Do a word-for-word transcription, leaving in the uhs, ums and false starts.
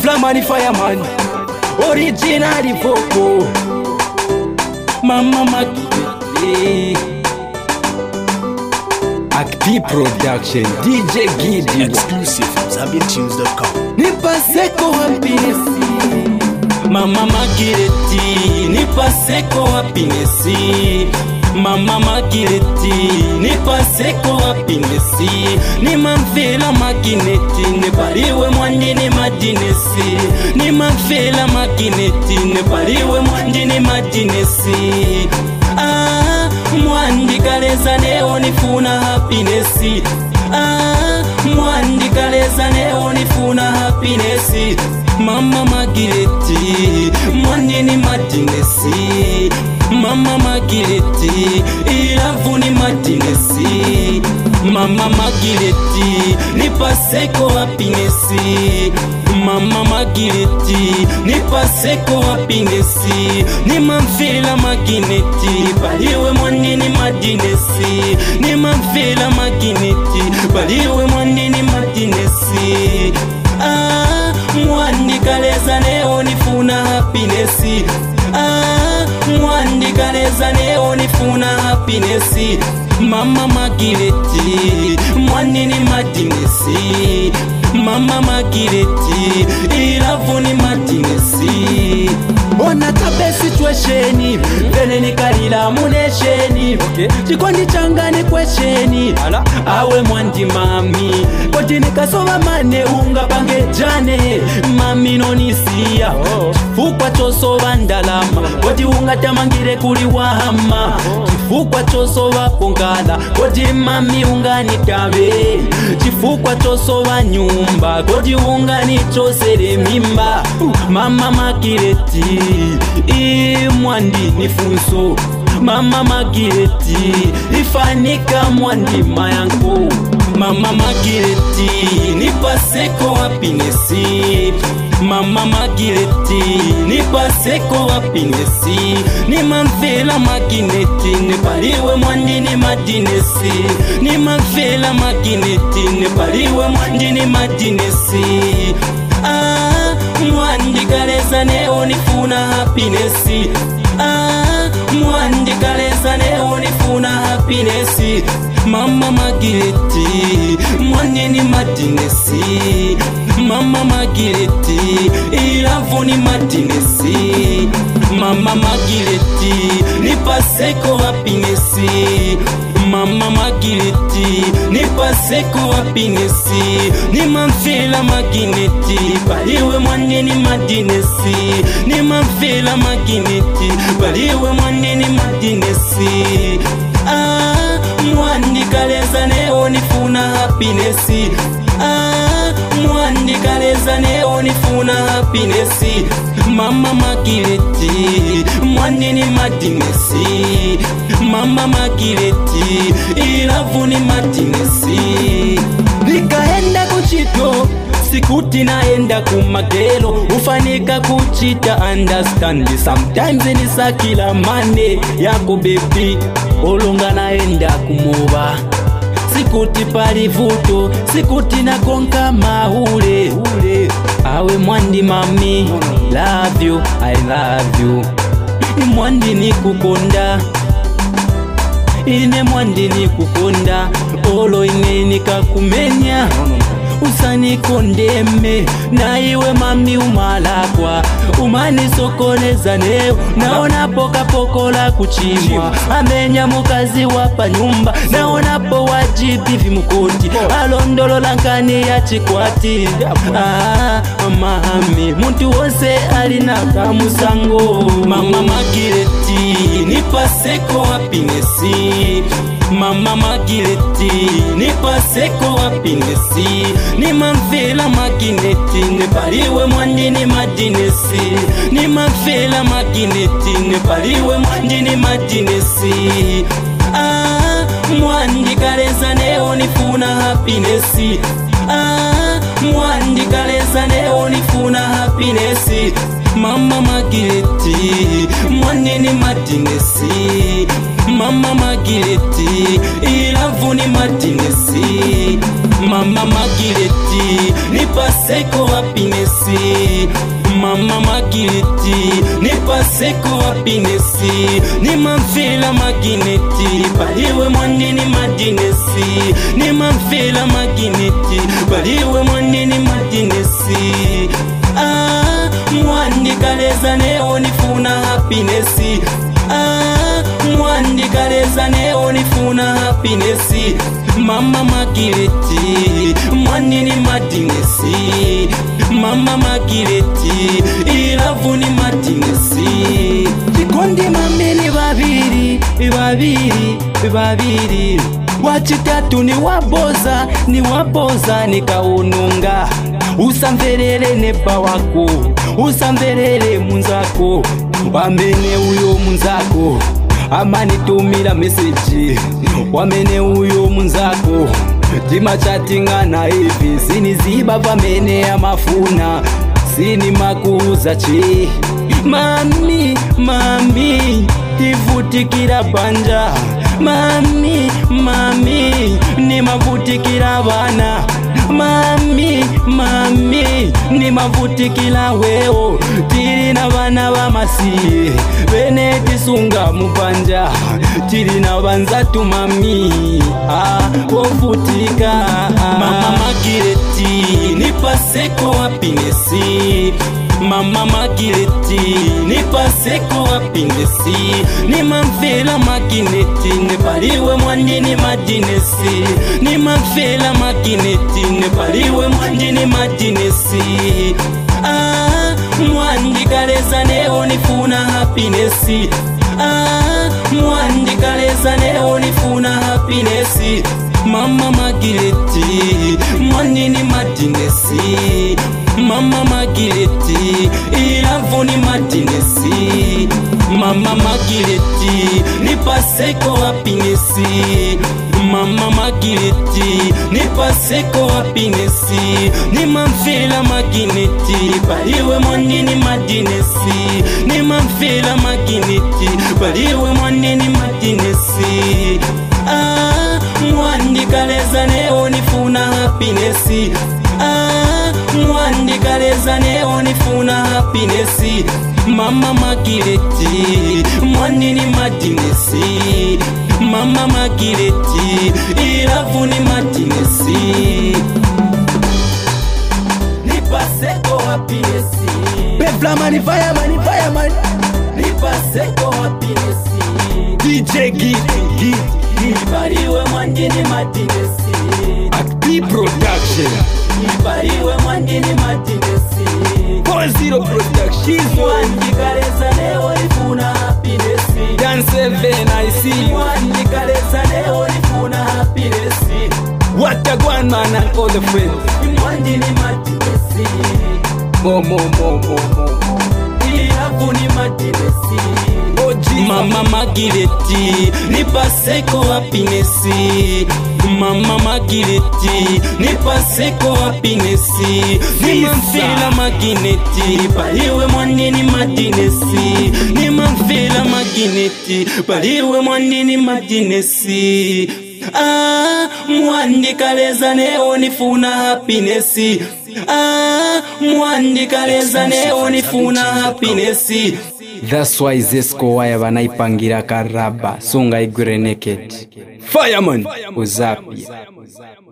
Zamani Fireman, original vocal, Mama Magileti, Active Production, D J Giddy, exclusive from Zambian Tunes dot com. Nipaseko happiness, Mama Magileti, Nipaseko happiness, Mama Magileti, Nipaseko happiness, ni mamfela makineti, nepariwe mwandini madinesi, ni mamfela makineti, nepariwe mwandini madinesi. Ah, mwandi kaleza neo nifuna happiness. Ah, mwandi kaleza neo nifuna happiness. Mama Magileti, mwandini madinesi, Mama Magileti, ilavuni madinesi. Mama Magileti, nipaseko happiness. Mama Magileti, nipaseko happiness. Ni mamfela magineti, baliwe mwanini madinesi. Ni mamfela magineti, baliwe mwanini madinesi. Ah, mwandi kaleza neo nifuna happiness. Ah, mwandi kaleza neo nifuna happiness. Mama Magileti, mwanini madinesi. Mama Magileti, ilavuni madinesi. Ona tabe situation, vele nikalila munesheni. Chikondi changani kwesheni, awe mwandi mami. Koti nikasova mane unga pange jane, mami nonisia. Chifukwa chosova ndalama, koti unga tamangire kuli wahama. Chifukwa chosova pongala, koti mami unga nitabe. Chifukwa chosova nyumba, koti unga nichosere mimba. Mama Magileti, i mwandi nifunso. Mama Magileti, ifanika mwandi mayangu. Mama Magileti, nipaseko happiness. Mama Magileti, nipaseko happiness. Ni mamfela magineti, nepariwe mwandini madinesi. Ni mamfela magineti, nepariwe mwandini madinesi. Ah, mwandi kaleza neo nifuna happiness. Ah, mwandi kaleza neo nifuna happiness. Mama Magileti, mwandini madinesi. Mama Magileti, ilavuni madinesi. Mama Magileti, nipaseko happiness. Mama Magileti, nipaseko happiness. Ni mamfela magineti, baliwe mwandini madinesi. Ni mamfela magineti, baliwe mwandini madinesi. Ah, mwandi kaleza neo nifuna happiness. Ah, mwandi kaleza neo nifuna happiness. Mama Magileti, mwandini madinesi. Mama Magileti, ilavuni madinesi. Nikaenda kuchito, sikuti naenda kumagelo. Ufanika kuchita understand. Sometimes nisakila mane yako baby, olonga naenda kumuba. Sikuti palivuto, sikuti na konka maule. Awe mwandi mami, love you, I love you. Ni mwandi ni kukonda, ine mwandi ni kukonda. Olo ine nikakumenya, usani kondeme. Na iwe mami umalakwa, umani sokoneza neo. Naona poka poko la kuchimwa, amenya mukazi wapa nyumba. Naona po wajibi vimukoti, alondolo lankani ya chikwati. Ah, mami, muntu wose alina kamusango. Mama Magileti, nipaseko happiness. Mama Magileti, nipaseko happiness. Ni mamfela magineti, nepariwe mwandini madinesi. Ni mamfela magineti, nepariwe mwandini madinesi. Ah, mwandi kaleza neo nifuna happiness. Ah, mwandi kaleza neo nifuna happiness. Mama Magileti, mwandini madinesi. Mama Magileti, ilavuni madinesi. Mama Magileti, nipaseko happiness. Mama Magileti, nipaseko happiness. Ni manfela magineti, baliwe mwandini madinesi. Ni manfela magineti, baliwe mwandini madinesi. Ah, mwandi kaleza neo nifuna happiness. Ah, mwandi kaleza neo nifuna happiness. Mama Magileti, mwandini madinesi. Mama Magileti, ilavu ni madinesi. Chikondi mamini babiri, babiri, babiri. Wachitatu ni waboza, ni waboza nikaununga. Usamverele neba wako, usamverele munzako. Wamene uyo munzako, amani tumila message. Wamene uyo munzako, jima chatinga na hivi. Sini ziba vamene ya mafuna, sini makuza chi. Mami, mami, tivutikira banja. Mami, mami, ni mavutikira bana. Mami, mami, ni mavutikira weo. Tiri na bana ba masi, bene tisunga mubanja. Tiri na banza tu mami, ah, wovutika. Mama Magileti, nipaseko happiness. Mama Magileti, nipaseko happiness. Ni manfela magineti, nebaliwe mwandini madinesi. Ni manfela magineti, nebaliwe mwandini madinesi. Ah, mwandi kaleza neo nifuna happiness. Ah, mwandi kaleza neo nifuna happiness. Mama Magileti, mwandini madinesi. Mama Magileti, ilavu ni madinesi. Mama Magileti, nipaseko happiness. Mama Magileti, nipaseko happiness. Ni manfela magineti, baliwe mwandini madinesi. Ni manfela magineti, baliwe mwandini madinesi. Ah, mwandi kaleza neo nifuna happiness. Ah, mwandi kaleza neo nifuna happiness. Mama Magileti, mwandini madinesi. Mama Magileti, ilavu ni madinesi. Nipaseko happiness. Pefla mani fire mani fire man. Nipaseko happiness. D J Git Git Git. Baliwe mwandini madinesi. Acti Production. Baliwe mwandini madinesi. four zero Production. Mwandi kaleza neo nifuna happiness. Dan seven I see. Mwandi kaleza neo nifuna happiness. What a one man and all the friends. Mwandini madinesi. More more more more more. Ilavu ni madinesi. Oh Jesus. Mama Magileti, nipaseko happiness. Mama Magileti, nipaseko happiness. Ni manfela magineti, baliwe mwandini madinesi. Ni manfela magineti, baliwe mwandini madinesi. Ah, mwandi kaleza neo nifuna happiness. Ah, mwandi kaleza neo nifuna happiness. That's why Zesco waya banaipangira karaba songa igure naked. Fireman. Uzapia.